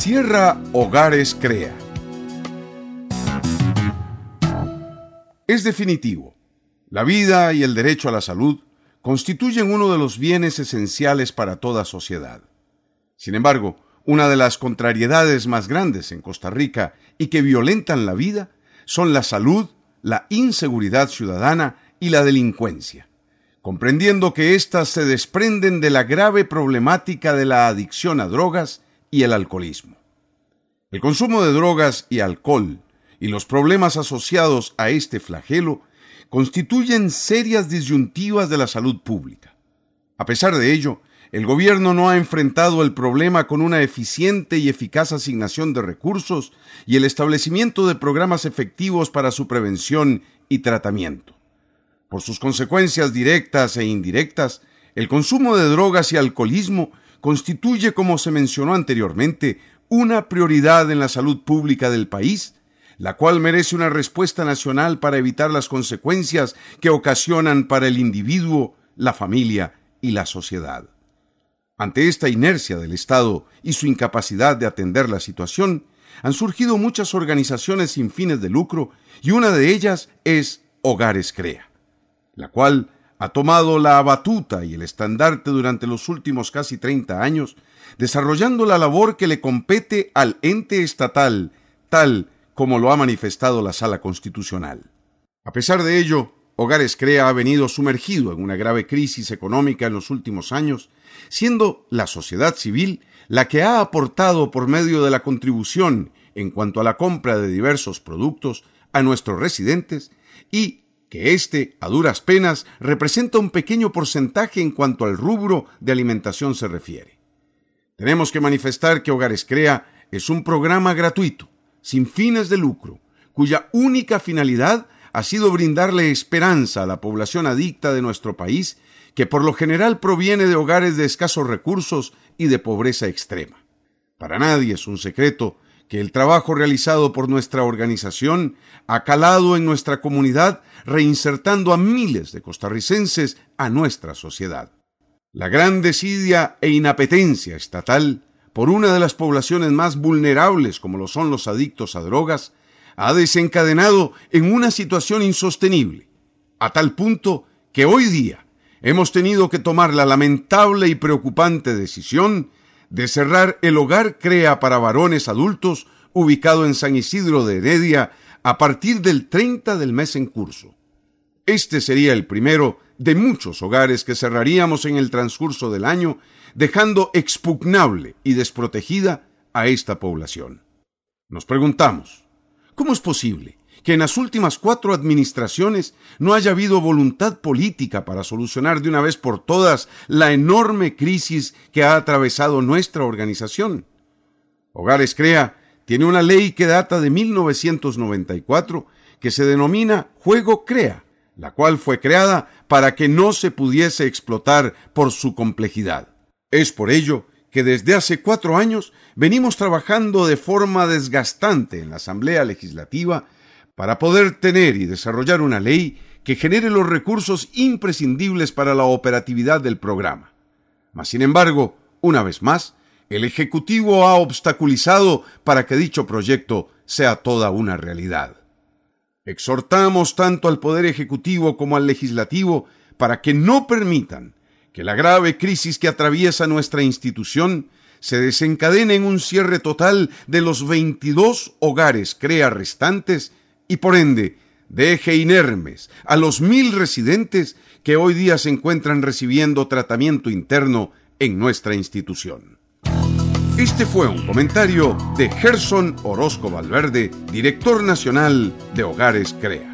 Cierra Hogares Crea. Es definitivo. La vida y el derecho a la salud constituyen uno de los bienes esenciales para toda sociedad. Sin embargo, una de las contrariedades más grandes en Costa Rica y que violentan la vida son la salud, la inseguridad ciudadana y la delincuencia, comprendiendo que éstas se desprenden de la grave problemática de la adicción a drogas y el alcoholismo. El consumo de drogas y alcohol y los problemas asociados a este flagelo constituyen serias disyuntivas de la salud pública. A pesar de ello, el gobierno no ha enfrentado el problema con una eficiente y eficaz asignación de recursos y el establecimiento de programas efectivos para su prevención y tratamiento. Por sus consecuencias directas e indirectas, el consumo de drogas y alcoholismo constituye, como se mencionó anteriormente, una prioridad en la salud pública del país, la cual merece una respuesta nacional para evitar las consecuencias que ocasionan para el individuo, la familia y la sociedad. Ante esta inercia del Estado y su incapacidad de atender la situación, han surgido muchas organizaciones sin fines de lucro y una de ellas es Hogares Crea, la cual ha tomado la batuta y el estandarte durante los últimos casi 30 años, desarrollando la labor que le compete al ente estatal, tal como lo ha manifestado la Sala Constitucional. A pesar de ello, Hogares Crea ha venido sumergido en una grave crisis económica en los últimos años, siendo la sociedad civil la que ha aportado por medio de la contribución en cuanto a la compra de diversos productos a nuestros residentes y que éste, a duras penas, representa un pequeño porcentaje en cuanto al rubro de alimentación se refiere. Tenemos que manifestar que Hogares Crea es un programa gratuito, sin fines de lucro, cuya única finalidad ha sido brindarle esperanza a la población adicta de nuestro país, que por lo general proviene de hogares de escasos recursos y de pobreza extrema. Para nadie es un secreto que el trabajo realizado por nuestra organización ha calado en nuestra comunidad, reinsertando a miles de costarricenses a nuestra sociedad. La gran desidia e inapetencia estatal por una de las poblaciones más vulnerables, como lo son los adictos a drogas, ha desencadenado en una situación insostenible, a tal punto que hoy día hemos tenido que tomar la lamentable y preocupante decisión de cerrar el Hogar Crea para varones adultos ubicado en San Isidro de Heredia a partir del 30 del mes en curso. Este sería el primero de muchos hogares que cerraríamos en el transcurso del año, dejando expugnable y desprotegida a esta población. Nos preguntamos, ¿cómo es posible que en las últimas 4 administraciones no haya habido voluntad política para solucionar de una vez por todas la enorme crisis que ha atravesado nuestra organización? Hogares Crea tiene una ley que data de 1994 que se denomina Juego Crea, la cual fue creada para que no se pudiese explotar por su complejidad. Es por ello que desde hace 4 años venimos trabajando de forma desgastante en la Asamblea Legislativa para poder tener y desarrollar una ley que genere los recursos imprescindibles para la operatividad del programa. Mas, sin embargo, una vez más, el Ejecutivo ha obstaculizado para que dicho proyecto sea toda una realidad. Exhortamos tanto al Poder Ejecutivo como al Legislativo para que no permitan que la grave crisis que atraviesa nuestra institución se desencadene en un cierre total de los 22 Hogares Crea restantes y, por ende, deje inermes a los 1,000 residentes que hoy día se encuentran recibiendo tratamiento interno en nuestra institución. Este fue un comentario de Gerson Orozco Valverde, director nacional de Hogares Crea.